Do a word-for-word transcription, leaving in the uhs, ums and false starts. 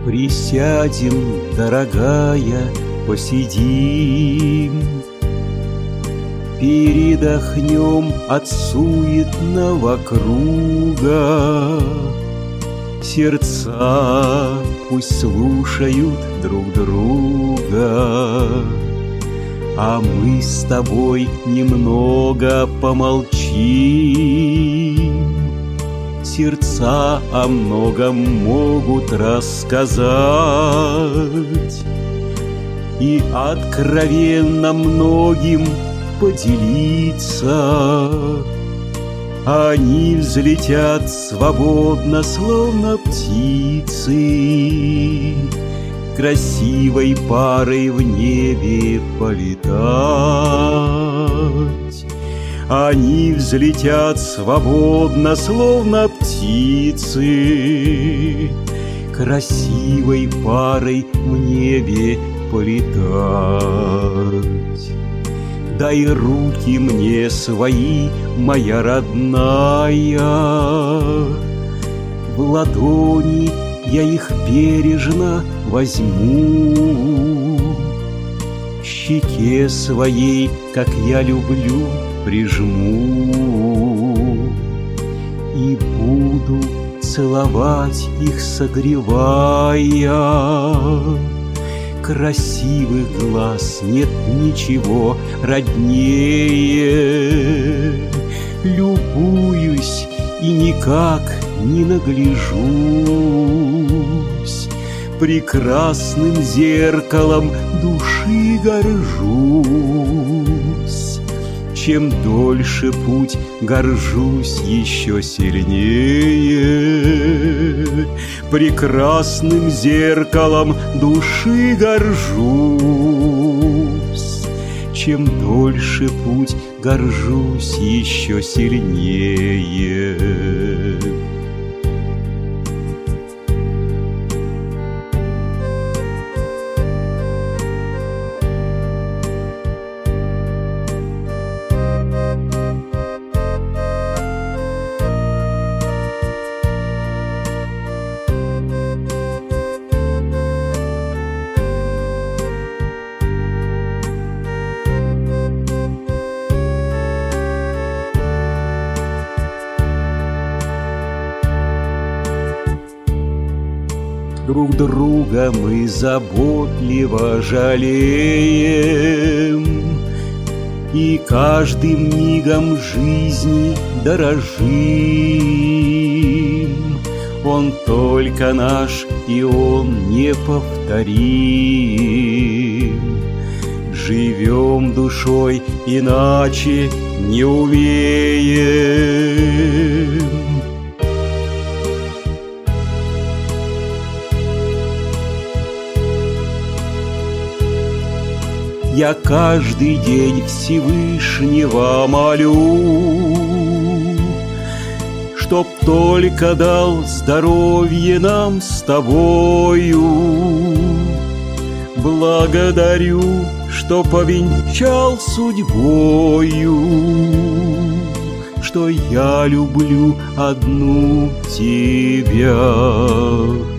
Присядем, дорогая, посидим, передохнем от суетного круга. Сердца пусть слушают друг друга, а мы с тобой немного помолчим. Сердца о многом могут рассказать и откровенно многим поделиться. Они взлетят свободно, словно птицы, красивой парой в небе полетать. Они взлетят свободно, словно птицы, красивой парой в небе полетать. Дай руки мне свои, моя родная, в ладони я их бережно возьму, к щеке своей, как я люблю, прижму и буду целовать их, согревая. Красивых глаз нет ничего роднее. Любуюсь и никак не нагляжусь, прекрасным зеркалом души горжусь. Чем дольше путь, горжусь еще сильнее, прекрасным зеркалом души горжусь. Чем дольше путь, горжусь еще сильнее. Друг друга мы заботливо жалеем и каждым мигом жизни дорожим. Он только наш, и он неповторим. Живем душой, иначе не умеем. Я каждый день Всевышнего молю, чтоб только дал здоровье нам с тобою. Благодарю, что повенчал судьбою, что я люблю одну тебя.